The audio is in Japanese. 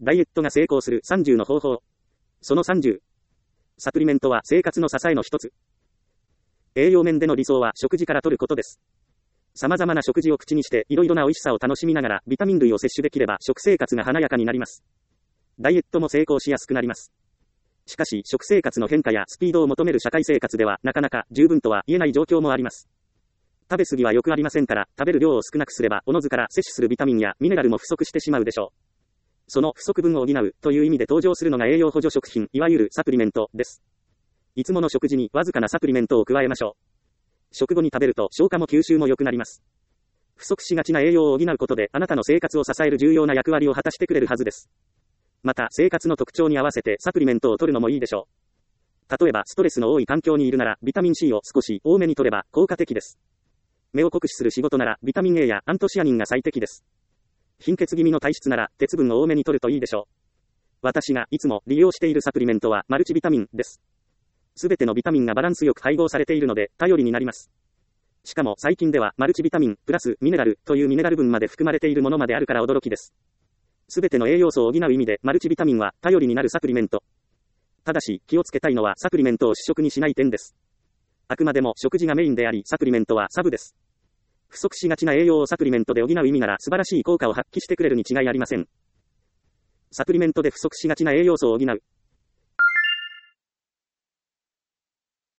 ダイエットが成功する30の方法。その30。サプリメントは生活の支えの一つ。栄養面での理想は食事から摂ることです。様々な食事を口にしていろいろな美味しさを楽しみながらビタミン類を摂取できれば食生活が華やかになります。ダイエットも成功しやすくなります。しかし食生活の変化やスピードを求める社会生活ではなかなか十分とは言えない状況もあります。食べ過ぎは良くありませんから、食べる量を少なくすればおのずから摂取するビタミンやミネラルも不足してしまうでしょう。その不足分を補うという意味で登場するのが栄養補助食品、いわゆるサプリメントです。いつもの食事にわずかなサプリメントを加えましょう。食後に食べると消化も吸収も良くなります。不足しがちな栄養を補うことであなたの生活を支える重要な役割を果たしてくれるはずです。また生活の特徴に合わせてサプリメントを取るのもいいでしょう。例えばストレスの多い環境にいるならビタミン C を少し多めに取れば効果的です。目を酷使する仕事ならビタミン A やアントシアニンが最適です。貧血気味の体質なら鉄分を多めに取るといいでしょう。私がいつも利用しているサプリメントはマルチビタミンです。すべてのビタミンがバランスよく配合されているので頼りになります。しかも最近ではマルチビタミンプラスミネラルというミネラル分まで含まれているものまであるから驚きです。すべての栄養素を補う意味でマルチビタミンは頼りになるサプリメント。ただし気をつけたいのはサプリメントを主食にしない点です。あくまでも食事がメインでありサプリメントはサブです。不足しがちな栄養をサプリメントで補う意味なら素晴らしい効果を発揮してくれるに違いありません。サプリメントで不足しがちな栄養素を補う。